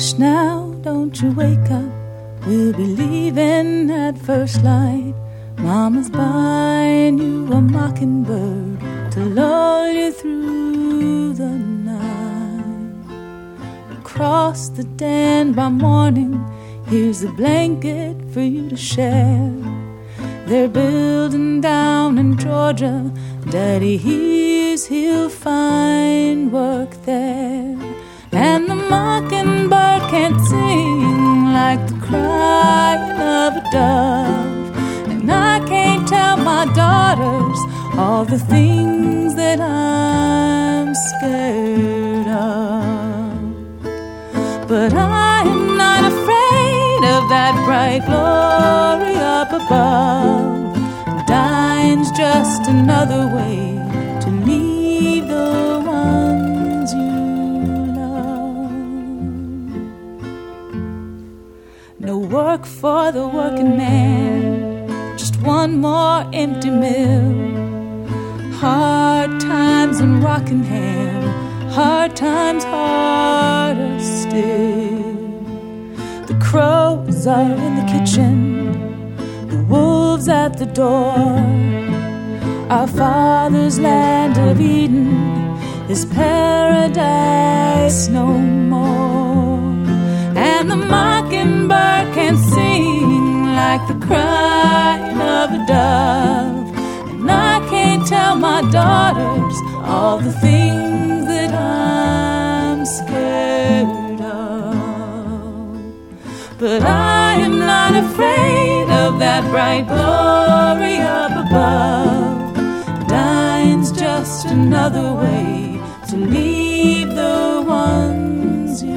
Hush now, don't you wake up. We'll be leaving at first light. Mama's buying you a mockingbird to lull you through the night. Across the den by morning, here's a blanket for you to share. They're building down in Georgia. Daddy hears he'll find work there. And the mockingbird can't sing like the crying of a dove. And I can't tell my daughters all the things that I'm scared of. But I'm not afraid of that bright glory up above. Dying's just another way to leave the ones you love. No work for the working man, just one more empty mill. Hard times in Rockingham, hard times harder still. The crows are in the kitchen, the wolves at the door. Our Father's land of Eden is paradise no more. And the mockingbird can sing like the crying of a dove. And I can't tell my daughters all the things that I'm scared of. But I am not afraid of that bright glory up above. Dying's just another way to leave the ones you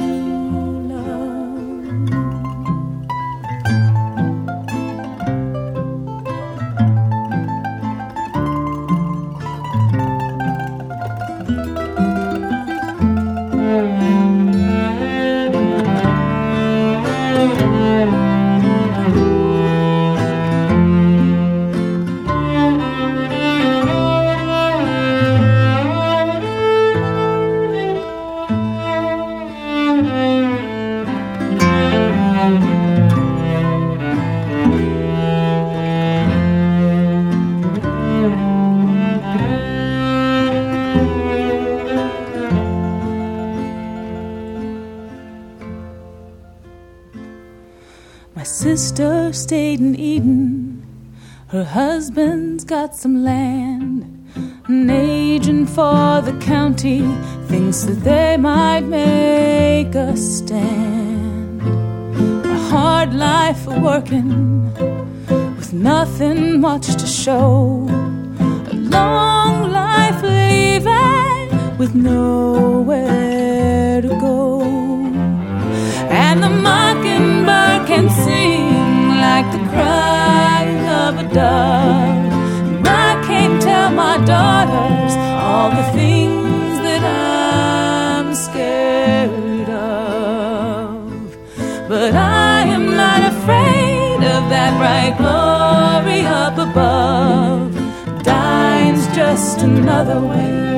sister stayed in Eden. Her husband's got some land. An agent for the county thinks that they might make a stand. A hard life of working with nothing much to show. A long life leaving with nowhere to go. And the mockingbird can sing like the crying of a dove. And I can't tell my daughters all the things that I'm scared of. But I am not afraid of that bright glory up above. Dying's just another way